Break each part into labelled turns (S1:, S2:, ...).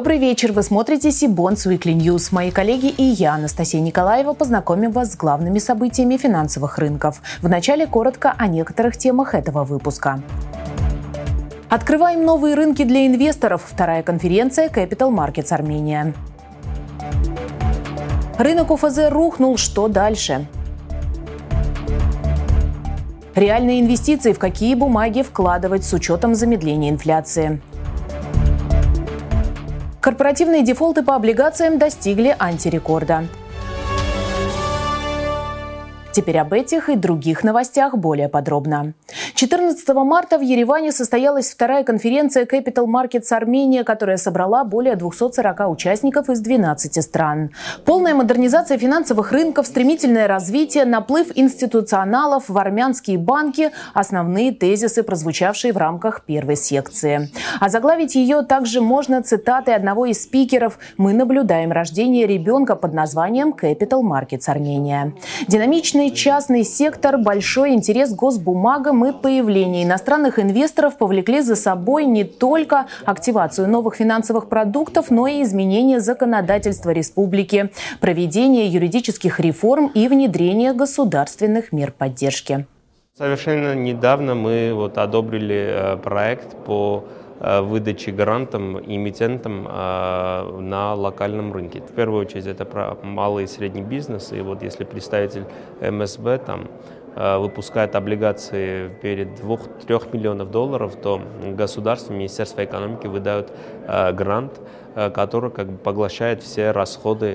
S1: Добрый вечер. Вы смотрите Сибонс Weekly News. Мои коллеги и я, Анастасия Николаева, познакомим вас с главными событиями финансовых рынков. Вначале коротко о некоторых темах этого выпуска. Открываем новые рынки для инвесторов. Вторая конференция Capital Markets Armenia. Рынок ОФЗ рухнул. Что дальше? Реальные инвестиции в какие бумаги вкладывать с учетом замедления инфляции? Корпоративные дефолты по облигациям достигли антирекорда. Теперь об этих и других новостях более подробно. 14 марта в Ереване состоялась вторая конференция Capital Markets Armenia, которая собрала более 240 участников из 12 стран. Полная модернизация финансовых рынков, стремительное развитие, наплыв институционалов в армянские банки – основные тезисы, прозвучавшие в рамках первой секции. Озаглавить ее также можно цитатой одного из спикеров: «Мы наблюдаем рождение ребенка под названием Capital Markets Armenia». Динамичный частный сектор, большой интерес к госбумагам и появление иностранных инвесторов повлекли за собой не только активацию новых финансовых продуктов, но и изменение законодательства республики, проведение юридических реформ и внедрение государственных мер поддержки.
S2: Совершенно недавно мы одобрили проект по выдачи грантам и эмитентам на локальном рынке. В первую очередь это про малый и средний бизнес. И если представитель МСБ выпускает облигации перед 2-3 миллионов долларов, то государство, Министерство экономики выдают грант, который поглощает все расходы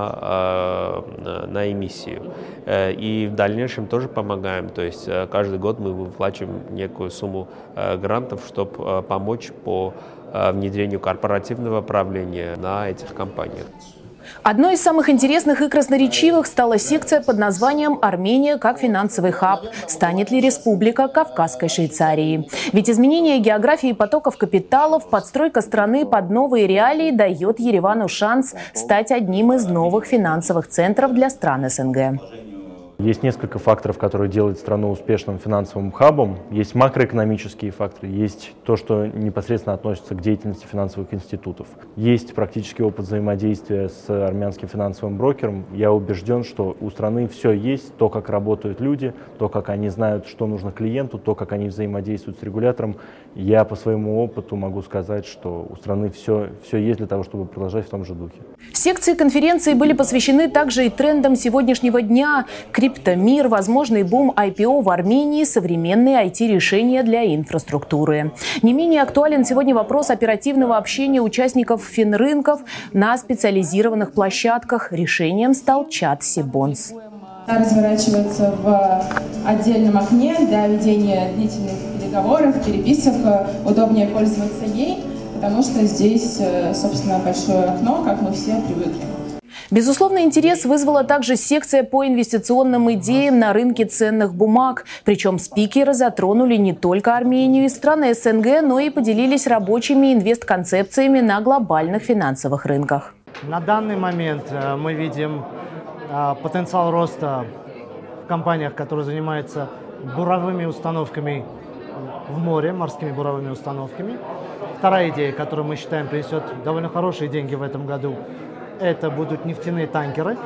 S2: на эмиссию. И в дальнейшем тоже помогаем. То есть каждый год мы выплачиваем некую сумму грантов, чтобы помочь по внедрению корпоративного правления на этих компаниях.
S1: Одной из самых интересных и красноречивых стала секция под названием «Армения как финансовый хаб. Станет ли республика Кавказской Швейцарии?». Ведь изменение географии потоков капиталов, подстройка страны под новые реалии дает Еревану шанс стать одним из новых финансовых центров для стран СНГ.
S3: Есть несколько факторов, которые делают страну успешным финансовым хабом. Есть макроэкономические факторы, есть то, что непосредственно относится к деятельности финансовых институтов. Есть практический опыт взаимодействия с армянским финансовым брокером. Я убежден, что у страны все есть, то, как работают люди, то, как они знают, что нужно клиенту, то, как они взаимодействуют с регулятором. Я по своему опыту могу сказать, что у страны все есть для того, чтобы продолжать в том же духе.
S1: Секции конференции были посвящены также и трендам сегодняшнего дня: криптомир, возможный бум IPO в Армении, современные IT-решения для инфраструктуры. Не менее актуален сегодня вопрос оперативного общения участников финрынков на специализированных площадках. Решением стал чат Сибонс.
S4: Разворачивается в отдельном окне для ведения длительных переговоров, переписок. Удобнее пользоваться ей, потому что здесь, собственно, большое окно, как мы все привыкли.
S1: Безусловно, интерес вызвала также секция по инвестиционным идеям на рынке ценных бумаг. Причем спикеры затронули не только Армению и страны СНГ, но и поделились рабочими инвестконцепциями на глобальных финансовых рынках.
S5: На данный момент мы видим потенциал роста в компаниях, которые занимаются буровыми установками в море, морскими буровыми установками. Вторая идея, которую мы считаем принесет довольно хорошие деньги в этом году, это будут нефтяные танкеры.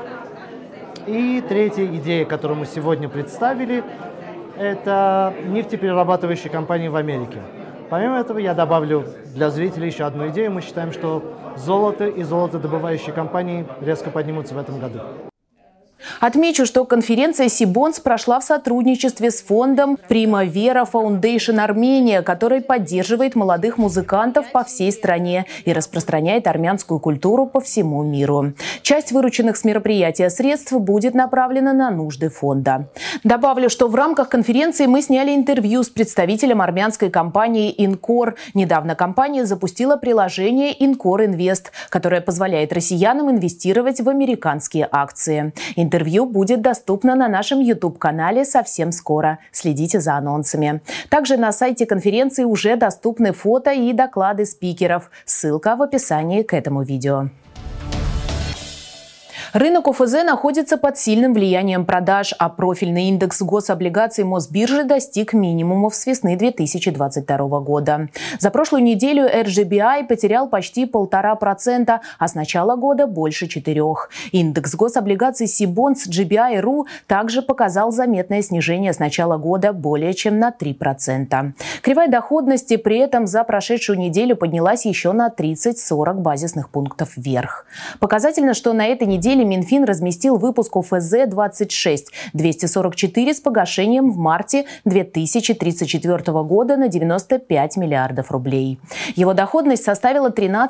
S5: И третья идея, которую мы сегодня представили, это нефтеперерабатывающие компании в Америке. Помимо этого, я добавлю для зрителей еще одну идею. Мы считаем, что золото и золотодобывающие компании резко поднимутся в этом году.
S1: Отмечу, что конференция Сибонс прошла в сотрудничестве с фондом Primavera Foundation Armenia, который поддерживает молодых музыкантов по всей стране и распространяет армянскую культуру по всему миру. Часть вырученных с мероприятия средств будет направлена на нужды фонда. Добавлю, что в рамках конференции мы сняли интервью с представителем армянской компании Incor. Недавно компания запустила приложение Incor Invest, которое позволяет россиянам инвестировать в американские акции. Интервью будет доступно на нашем YouTube-канале совсем скоро. Следите за анонсами. Также на сайте конференции уже доступны фото и доклады спикеров. Ссылка в описании к этому видео. Рынок ОФЗ находится под сильным влиянием продаж, а профильный индекс гособлигаций Мосбиржи достиг минимумов с весны 2022 года. За прошлую неделю RGBI потерял почти 1,5%, а с начала года больше 4%. Индекс гособлигаций Сибонс GBI.ru также показал заметное снижение с начала года более чем на 3%. Кривая доходности при этом за прошедшую неделю поднялась еще на 30-40 базисных пунктов вверх. Показательно, что на этой неделе Минфин разместил выпуск ОФЗ-26-244 с погашением в марте 2034 года на 95 миллиардов рублей. Его доходность составила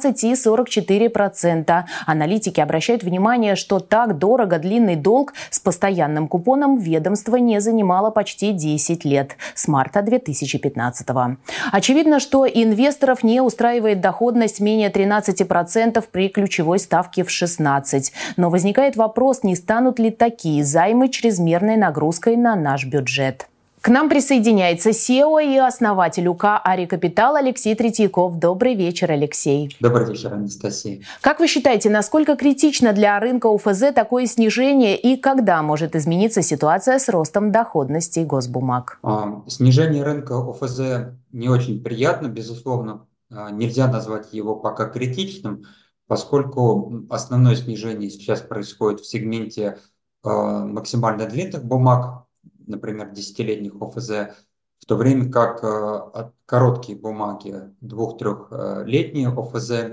S1: 13,44%. Аналитики обращают внимание, что так дорого длинный долг с постоянным купоном ведомство не занимало почти 10 лет, с марта 2015-го. Очевидно, что инвесторов не устраивает доходность менее 13% при ключевой ставке в 16%. Но возникает вопрос, не станут ли такие займы чрезмерной нагрузкой на наш бюджет. К нам присоединяется SEO и основатель УК Ари Капитал Алексей Третьяков. Добрый вечер, Алексей.
S6: Добрый вечер, Анастасия.
S1: Как вы считаете, насколько критично для рынка ОФЗ такое снижение и когда может измениться ситуация с ростом доходности госбумаг?
S6: Снижение рынка ОФЗ не очень приятно, безусловно. Нельзя назвать его пока критичным, поскольку основное снижение сейчас происходит в сегменте максимально длинных бумаг, например, 10-летних ОФЗ, в то время как короткие бумаги, 2-3-летние ОФЗ,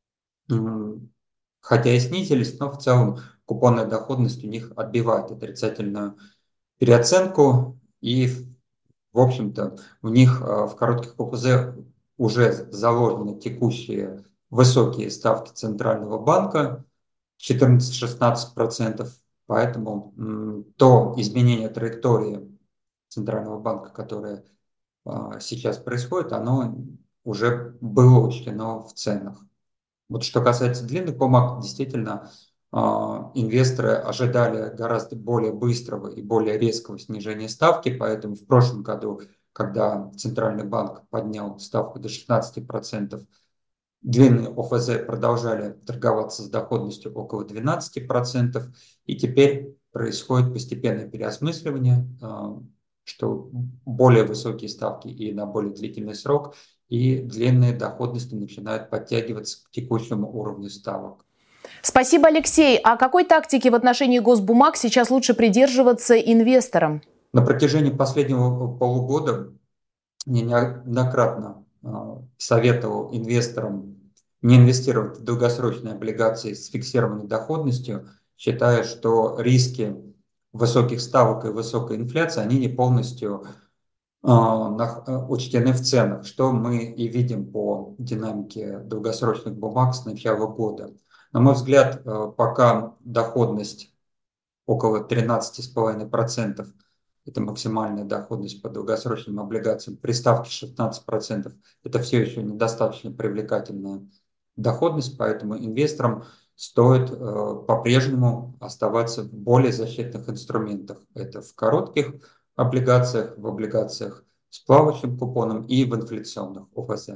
S6: хотя и снизились, но в целом купонная доходность у них отбивает отрицательную переоценку, и, в общем-то, у них в коротких ОФЗ уже заложены текущие высокие ставки Центрального банка, 14-16%. Поэтому то изменение траектории Центрального банка, которое сейчас происходит, оно уже было учтено в ценах. Вот что касается длинных бумаг, действительно, инвесторы ожидали гораздо более быстрого и более резкого снижения ставки, поэтому в прошлом году, когда Центральный банк поднял ставку до 16%, длинные ОФЗ продолжали торговаться с доходностью около 12%, и теперь происходит постепенное переосмысливание, что более высокие ставки и на более длительный срок, и длинные доходности начинают подтягиваться к текущему уровню ставок.
S1: Спасибо, Алексей. А какой тактики в отношении госбумаг сейчас лучше придерживаться инвесторам?
S6: На протяжении последнего полугода я неоднократно советовал инвесторам не инвестировать в долгосрочные облигации с фиксированной доходностью, считая, что риски высоких ставок и высокой инфляции, они не полностью учтены в ценах, что мы и видим по динамике долгосрочных бумаг с начала года. На мой взгляд, пока доходность около 13,5%, это максимальная доходность по долгосрочным облигациям, при ставке 16%, это все еще недостаточно привлекательная доходность, поэтому инвесторам стоит по-прежнему оставаться в более защитных инструментах. Это в коротких облигациях, в облигациях с плавающим купоном и в инфляционных ОФЗ.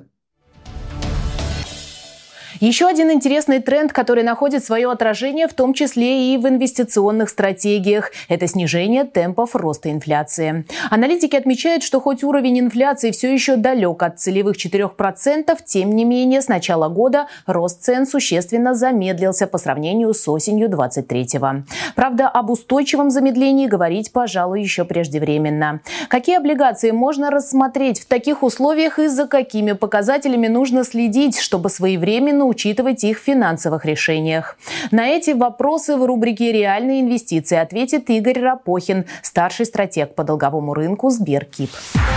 S1: Еще один интересный тренд, который находит свое отражение в том числе и в инвестиционных стратегиях – это снижение темпов роста инфляции. Аналитики отмечают, что хоть уровень инфляции все еще далек от целевых 4%, тем не менее с начала года рост цен существенно замедлился по сравнению с осенью 2023-го. Правда, об устойчивом замедлении говорить, пожалуй, еще преждевременно. Какие облигации можно рассмотреть в таких условиях и за какими показателями нужно следить, чтобы своевременно учитывать их в финансовых решениях? На эти вопросы в рубрике «Реальные инвестиции» ответит Игорь Рапохин, старший стратег по долговому рынку Сберкип.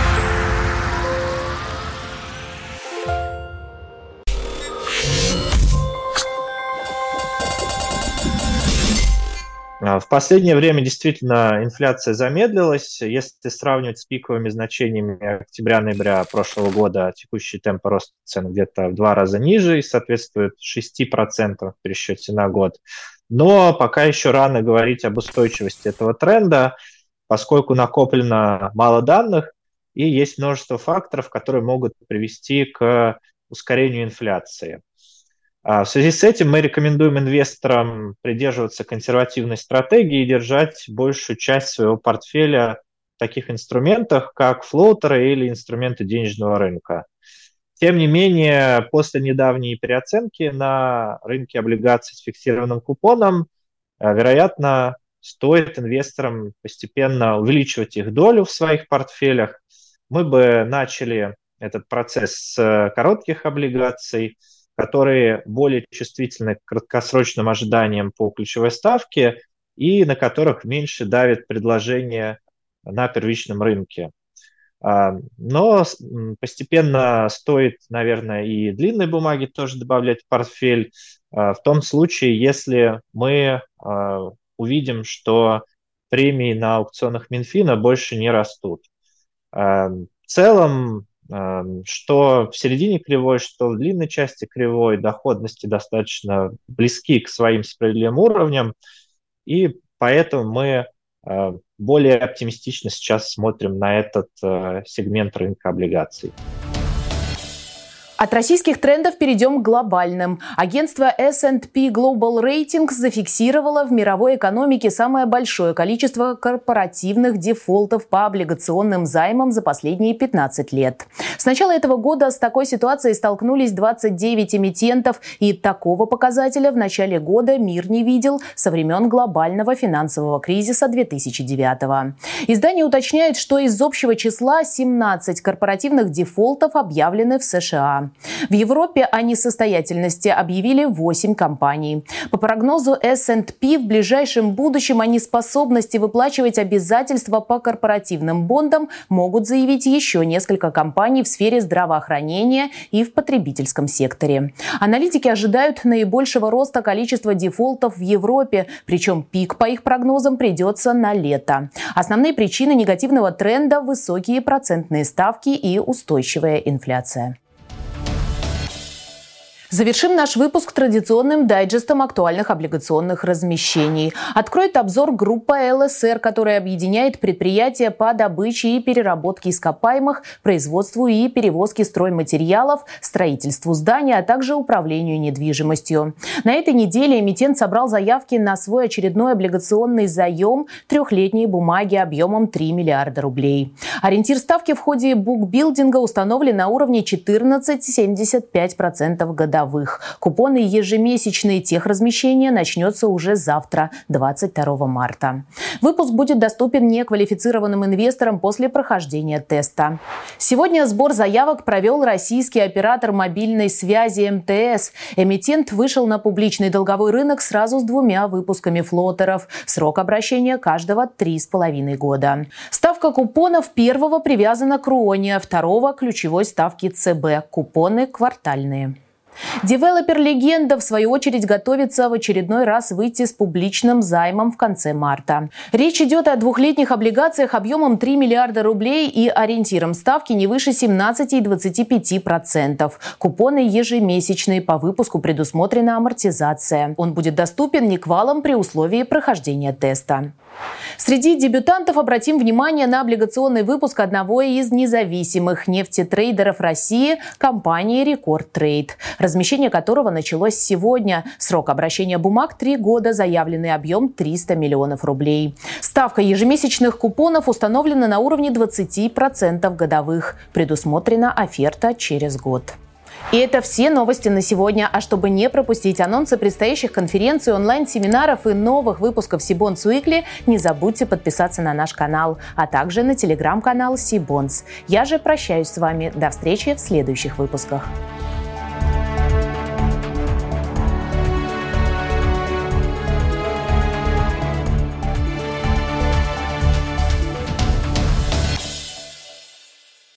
S7: В последнее время действительно инфляция замедлилась. Если сравнивать с пиковыми значениями октября-ноября прошлого года, текущий темп роста цен где-то в 2 раза ниже и соответствует 6% в пересчете на год. Но пока еще рано говорить об устойчивости этого тренда, поскольку накоплено мало данных и есть множество факторов, которые могут привести к ускорению инфляции. В связи с этим мы рекомендуем инвесторам придерживаться консервативной стратегии и держать большую часть своего портфеля в таких инструментах, как флоутеры или инструменты денежного рынка. Тем не менее, после недавней переоценки на рынке облигаций с фиксированным купоном, вероятно, стоит инвесторам постепенно увеличивать их долю в своих портфелях. Мы бы начали этот процесс с коротких облигаций, которые более чувствительны к краткосрочным ожиданиям по ключевой ставке и на которых меньше давит предложение на первичном рынке. Но постепенно стоит, наверное, и длинные бумаги тоже добавлять в портфель, в том случае, если мы увидим, что премии на аукционах Минфина больше не растут. В целом, что в середине кривой, что в длинной части кривой доходности достаточно близки к своим справедливым уровням, и поэтому мы более оптимистично сейчас смотрим на этот сегмент рынка облигаций.
S1: От российских трендов перейдем к глобальным. Агентство S&P Global Ratings зафиксировало в мировой экономике самое большое количество корпоративных дефолтов по облигационным займам за последние 15 лет. С начала этого года с такой ситуацией столкнулись 29 эмитентов, и такого показателя в начале года мир не видел со времен глобального финансового кризиса 2009-го. Издание уточняет, что из общего числа 17 корпоративных дефолтов объявлены в США. В Европе о несостоятельности объявили 8 компаний. По прогнозу S&P, в ближайшем будущем о неспособности выплачивать обязательства по корпоративным бондам могут заявить еще несколько компаний в сфере здравоохранения и в потребительском секторе. Аналитики ожидают наибольшего роста количества дефолтов в Европе, причем пик, по их прогнозам, придется на лето. Основные причины негативного тренда – высокие процентные ставки и устойчивая инфляция. Завершим наш выпуск традиционным дайджестом актуальных облигационных размещений. Откроет обзор группа ЛСР, которая объединяет предприятия по добыче и переработке ископаемых, производству и перевозке стройматериалов, строительству зданий, а также управлению недвижимостью. На этой неделе эмитент собрал заявки на свой очередной облигационный заем, трехлетние бумаги объемом 3 миллиарда рублей. Ориентир ставки в ходе букбилдинга установлен на уровне 14,75% годовых. Купоны ежемесячные техразмещения начнется уже завтра, 22 марта. Выпуск будет доступен неквалифицированным инвесторам после прохождения теста. Сегодня сбор заявок провел российский оператор мобильной связи МТС. Эмитент вышел на публичный долговой рынок сразу с 2 выпусками флотеров. Срок обращения каждого 3,5 года. Ставка купонов первого привязана к РОНе, второго – ключевой ставки ЦБ. Купоны квартальные. Девелопер-легенда, в свою очередь, готовится в очередной раз выйти с публичным займом в конце марта. Речь идет о двухлетних облигациях объемом 3 миллиарда рублей и ориентиром ставки не выше 17,25%. Купоны ежемесячные, по выпуску предусмотрена амортизация. Он будет доступен неквалом при условии прохождения теста. Среди дебютантов обратим внимание на облигационный выпуск одного из независимых нефтетрейдеров России – компании «Рекорд Трейд», размещение которого началось сегодня. Срок обращения бумаг – 3 года, заявленный объем – 300 миллионов рублей. Ставка ежемесячных купонов установлена на уровне 20% годовых. Предусмотрена оферта через год. И это все новости на сегодня. А чтобы не пропустить анонсы предстоящих конференций, онлайн-семинаров и новых выпусков Сибонс Уикли, не забудьте подписаться на наш канал, а также на телеграм-канал Сибонс. Я же прощаюсь с вами. До встречи в следующих выпусках.